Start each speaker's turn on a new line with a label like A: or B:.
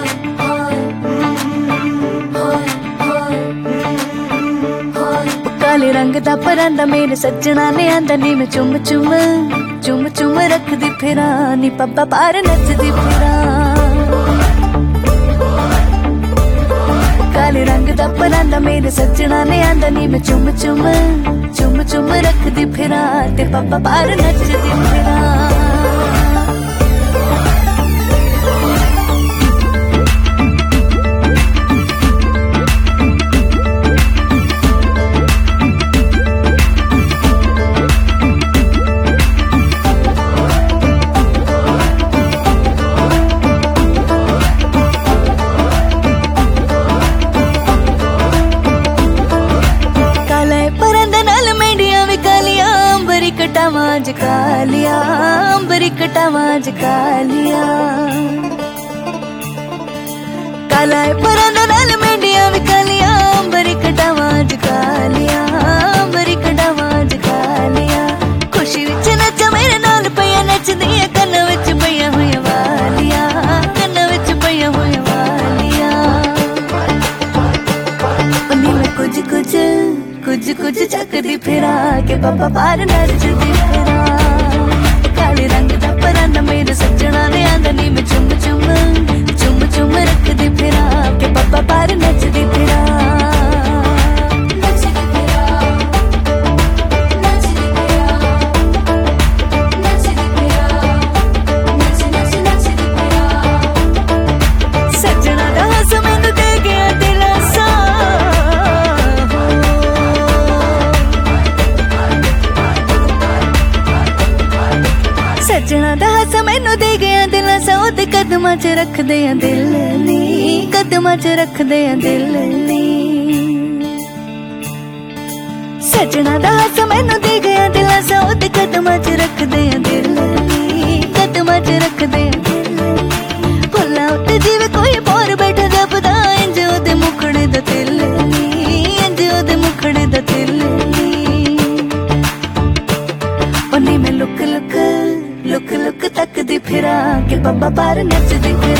A: काले रंग दा परांदा मेरे सज्जना ने आंदा नी मैं चुम चुम चुम चुम रखदी फिरां नी पब्बा पार नचदी फिरां। काले रंग दा परांदा मेरे सज्जना ने आंदा नी मैं चुम चुम चुम चुम रखदी फिरां ते पब्बा पार नचदी फिरां। कटावाज कालिया अंबरी कटावाज कालिया काला परांदा नाल मेंडिया भी कालिया अंबरी कटावाज कालिया अंबरी कटावाज कालिया। खुशी विच नच मेरे नाल पईया नचदियां कन्ना विच पईया होईया वालिया कन्ना विच पईया होईया वालिया। उन्नी मैं कुछ कुछ कुछ कुछ चकदी फिरां के पब्बा पार नचदी फिरां। काले रंग दा परांदा मेरे सज्जना ने आंदा नी मैं चुम चुम चुम चुम रखदी फिरां के पब्बा पार नचदी फिरां। सज्जना दा हस मैनू दे गया दिलासा सजना दा हस मैनू दे गया दिलासा ओदे कदमां च रखदे आ दिल नी कदमां च रखदे आ दिल नी। सजना दा हस मैनू दे गया दिलासा ओदे कदमां च रखदे आ दिल नी कदमां च रखदे आ दिल नी। भुल्लां उत्ते जिवें कोई बोर बैठा जपदा इंज ओदे मुखड़े दा दिल नी इंज ओदे मुखड़े दा दिल नी। उन्नी मैं लुक लुक लुक लुक तकदी फिरां के पब्बा पार नचदी फिरां।